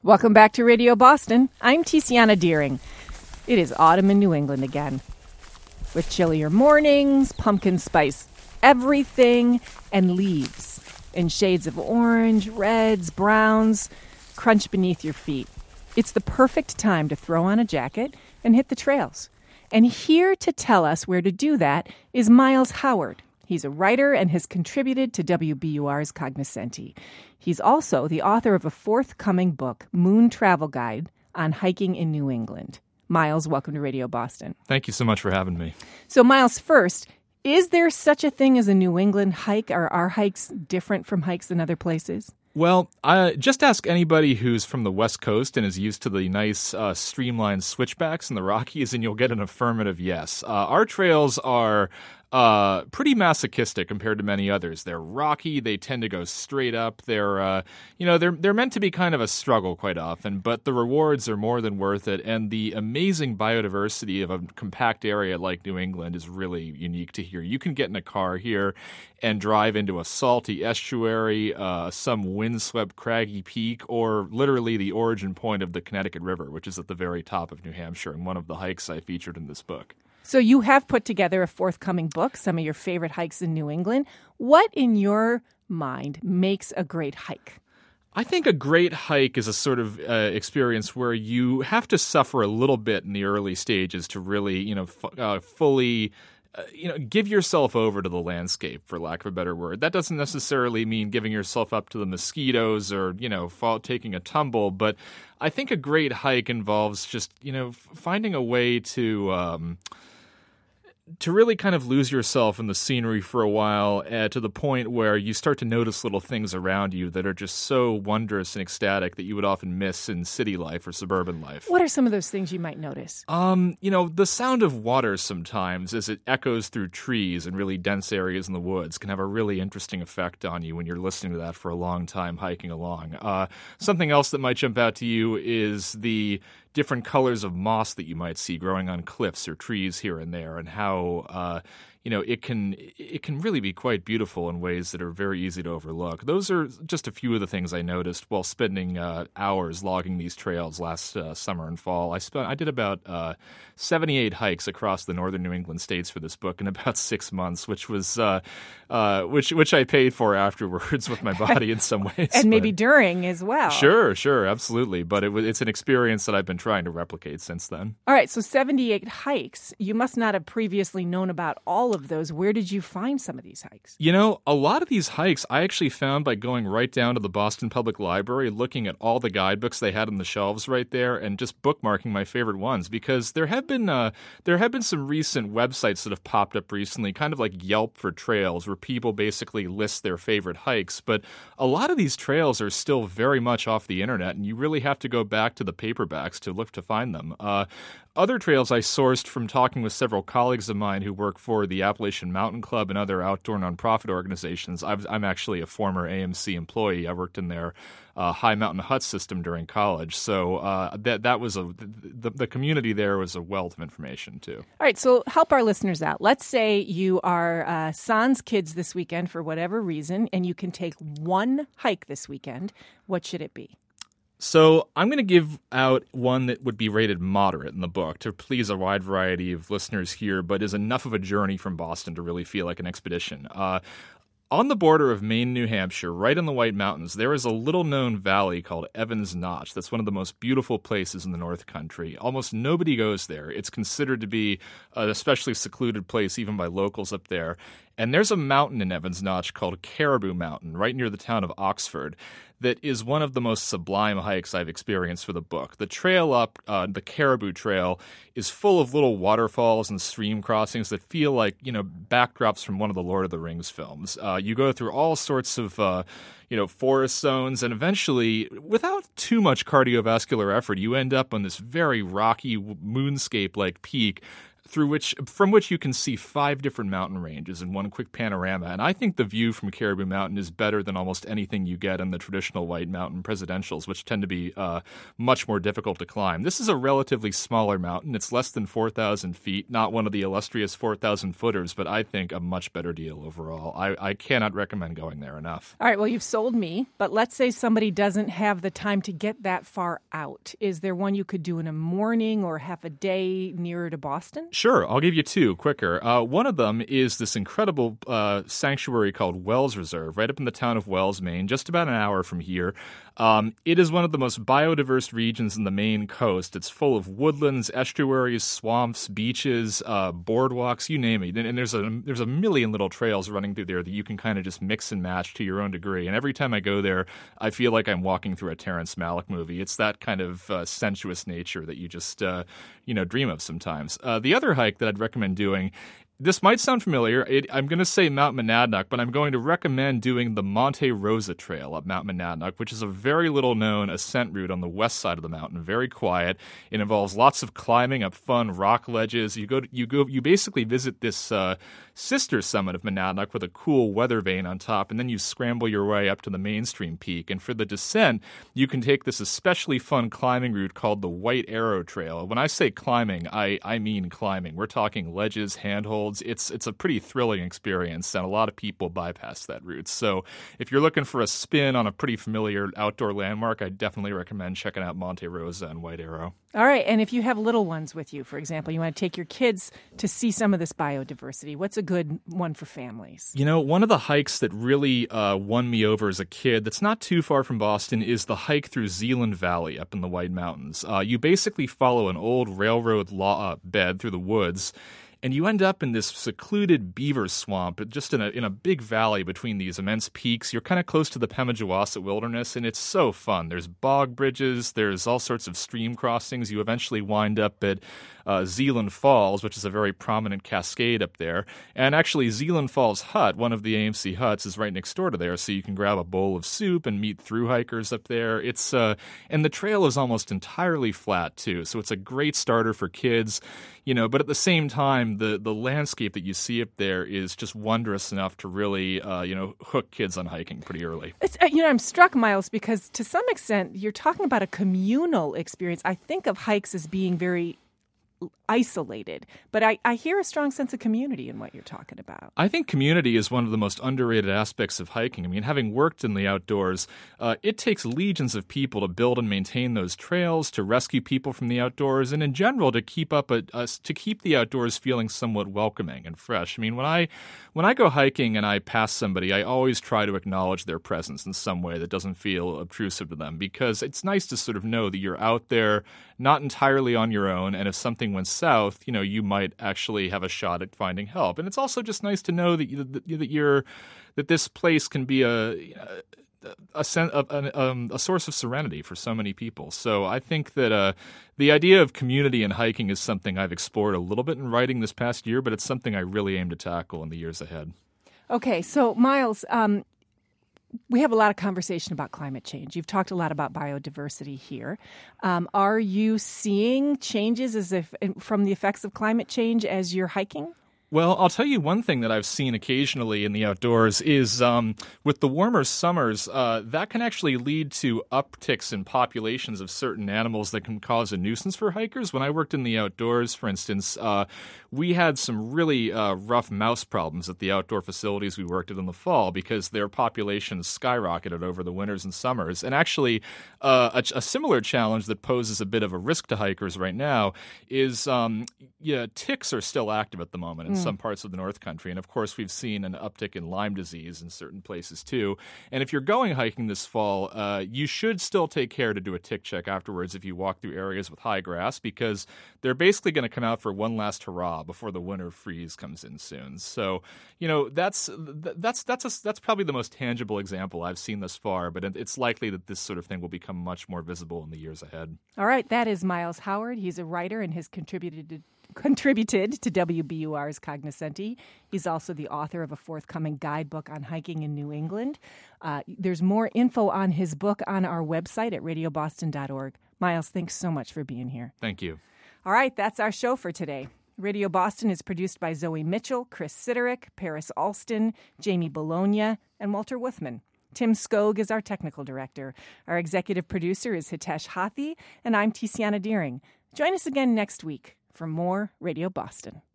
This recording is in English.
Welcome back to Radio Boston. I'm Tiziana Deering. It is autumn in New England again, with chillier mornings, pumpkin spice everything, and leaves in shades of orange, reds, browns, crunch beneath your feet. It's the perfect time to throw on a jacket and hit the trails. And here to tell us where to do that is Miles Howard. He's a writer and has contributed to WBUR's Cognoscenti. He's also the author of a forthcoming book, Moon Travel Guide, on hiking in New England. Miles, welcome to Radio Boston. Thank you so much for having me. So, Miles, first, is there such a thing as a New England hike? Are our hikes different from hikes in other places? Well, just ask anybody who's from the West Coast and is used to the nice streamlined switchbacks in the Rockies, and you'll get an affirmative yes. Our trails are pretty masochistic compared to many others. They're rocky. They tend to go straight up. They're meant to be kind of a struggle quite often, but the rewards are more than worth it. And the amazing biodiversity of a compact area like New England is really unique to here. You can get in a car here and drive into a salty estuary, some windswept craggy peak, or literally the origin point of the Connecticut River, which is at the very top of New Hampshire, and one of the hikes I featured in this book. So you have put together a forthcoming book, some of your favorite hikes in New England. What, in your mind, makes a great hike? I think a great hike is a sort of experience where you have to suffer a little bit in the early stages to really, fully give yourself over to the landscape, for lack of a better word. That doesn't necessarily mean giving yourself up to the mosquitoes or, taking a tumble. But I think a great hike involves just, finding a way to really kind of lose yourself in the scenery for a while, to the point where you start to notice little things around you that are just so wondrous and ecstatic that you would often miss in city life or suburban life. What are some of those things you might notice? The sound of water sometimes as it echoes through trees and really dense areas in the woods can have a really interesting effect on you when you're listening to that for a long time hiking along. Something else that might jump out to you is the different colors of moss that you might see growing on cliffs or trees here and there, and how it can really be quite beautiful in ways that are very easy to overlook. Those are just a few of the things I noticed while spending hours logging these trails last summer and fall. I did about 78 hikes across the northern New England states for this book in about 6 months, which was which I paid for afterwards with my body in some ways, and maybe during as well. Sure, absolutely. But it's an experience that I've been trying to replicate since then. All right, so 78 hikes. You must not have previously known about all of those. Where did you find some of these hikes? A lot of these hikes I actually found by going right down to the Boston Public Library, looking at all the guidebooks they had on the shelves right there, and just bookmarking my favorite ones. Because there have been some recent websites that have popped up recently, kind of like Yelp for trails, where people basically list their favorite hikes. But a lot of these trails are still very much off the internet, and you really have to go back to the paperbacks to look to find them. Other trails I sourced from talking with several colleagues of mine who work for the Appalachian Mountain Club and other outdoor nonprofit organizations. I'm actually a former AMC employee. I worked in their high mountain hut system during college. So that was the community there was a wealth of information too. All right, so help our listeners out. Let's say you are sans kids this weekend for whatever reason, and you can take one hike this weekend. What should it be? So I'm going to give out one that would be rated moderate in the book to please a wide variety of listeners here, but is enough of a journey from Boston to really feel like an expedition. On the border of Maine, New Hampshire, right in the White Mountains, there is a little-known valley called Evans Notch. That's one of the most beautiful places in the North Country. Almost nobody goes there. It's considered to be an especially secluded place even by locals up there. And there's a mountain in Evans Notch called Caribou Mountain, right near the town of Oxford, that is one of the most sublime hikes I've experienced for the book. The trail up, the Caribou Trail, is full of little waterfalls and stream crossings that feel like, backdrops from one of the Lord of the Rings films. You go through all sorts of, forest zones, and eventually, without too much cardiovascular effort, you end up on this very rocky moonscape-like peak from which you can see 5 different mountain ranges in one quick panorama. And I think the view from Caribou Mountain is better than almost anything you get in the traditional White Mountain presidentials, which tend to be much more difficult to climb. This is a relatively smaller mountain. It's less than 4,000 feet, not one of the illustrious 4,000 footers, but I think a much better deal overall. I cannot recommend going there enough. All right, well, you've sold me, but let's say somebody doesn't have the time to get that far out. Is there one you could do in a morning or half a day nearer to Boston? Sure, I'll give you 2 quicker. One of them is this incredible sanctuary called Wells Reserve, right up in the town of Wells, Maine, just about an hour from here. It is one of the most biodiverse regions in the Maine coast. It's full of woodlands, estuaries, swamps, beaches, boardwalks, you name it. And there's a million little trails running through there that you can kind of just mix and match to your own degree. And every time I go there, I feel like I'm walking through a Terrence Malick movie. It's that kind of sensuous nature that you just dream of sometimes. The other hike that I'd recommend doing, this might sound familiar. I'm going to say Mount Monadnock, but I'm going to recommend doing the Monte Rosa Trail up Mount Monadnock, which is a very little-known ascent route on the west side of the mountain. Very quiet. It involves lots of climbing up fun rock ledges. You basically visit this sister summit of Monadnock with a cool weather vane on top, and then you scramble your way up to the mainstream peak. And for the descent, you can take this especially fun climbing route called the White Arrow Trail. When I say climbing, I mean climbing. We're talking ledges, handholds. It's a pretty thrilling experience, and a lot of people bypass that route. So if you're looking for a spin on a pretty familiar outdoor landmark, I definitely recommend checking out Monte Rosa and White Arrow. All right, and if you have little ones with you, for example, you want to take your kids to see some of this biodiversity, what's a good one for families? One of the hikes that really won me over as a kid that's not too far from Boston is the hike through Zealand Valley up in the White Mountains. You basically follow an old railroad bed through the woods, and you end up in this secluded beaver swamp, just in a big valley between these immense peaks. You're kind of close to the Pemigewasset Wilderness, and it's so fun. There's bog bridges, there's all sorts of stream crossings. You eventually wind up at Zealand Falls, which is a very prominent cascade up there. And actually, Zealand Falls Hut, one of the AMC huts, is right next door to there, so you can grab a bowl of soup and meet through hikers up there. And the trail is almost entirely flat, too, so it's a great starter for kids. But at the same time, the landscape that you see up there is just wondrous enough to really, hook kids on hiking pretty early. I'm struck, Miles, because to some extent, you're talking about a communal experience. I think of hikes as being very isolated, but I hear a strong sense of community in what you're talking about. I think community is one of the most underrated aspects of hiking. I mean, having worked in the outdoors, it takes legions of people to build and maintain those trails, to rescue people from the outdoors, and in general to keep the outdoors feeling somewhat welcoming and fresh. I mean, when I go hiking and I pass somebody, I always try to acknowledge their presence in some way that doesn't feel obtrusive to them, because it's nice to sort of know that you're out there, not entirely on your own, and if something went south, you might actually have a shot at finding help. And it's also just nice to know that this place can be a source of serenity for so many people. So I think that the idea of community in hiking is something I've explored a little bit in writing this past year, but it's something I really aim to tackle in the years ahead. Okay, so Miles, we have a lot of conversation about climate change. You've talked a lot about biodiversity here. Are you seeing changes from the effects of climate change as you're hiking? Well, I'll tell you one thing that I've seen occasionally in the outdoors is with the warmer summers, that can actually lead to upticks in populations of certain animals that can cause a nuisance for hikers. When I worked in the outdoors, for instance, we had some really rough mouse problems at the outdoor facilities we worked at in the fall because their populations skyrocketed over the winters and summers. And actually, a similar challenge that poses a bit of a risk to hikers right now is ticks are still active at the moment in some parts of the North Country. And of course, we've seen an uptick in Lyme disease in certain places too. And if you're going hiking this fall, you should still take care to do a tick check afterwards if you walk through areas with high grass, because they're basically going to come out for one last hurrah before the winter freeze comes in soon. So, that's probably the most tangible example I've seen thus far, but it's likely that this sort of thing will become much more visible in the years ahead. All right, that is Miles Howard. He's a writer and has contributed to WBUR's Cognoscenti. He's also the author of a forthcoming guidebook on hiking in New England. There's more info on his book on our website at radioboston.org. Miles, thanks so much for being here. Thank you. All right, that's our show for today. Radio Boston is produced by Zoe Mitchell, Chris Siderick, Paris Alston, Jamie Bologna, and Walter Wuthman. Tim Skog is our technical director. Our executive producer is Hitesh Hathi, and I'm Tiziana Deering. Join us again next week for more Radio Boston.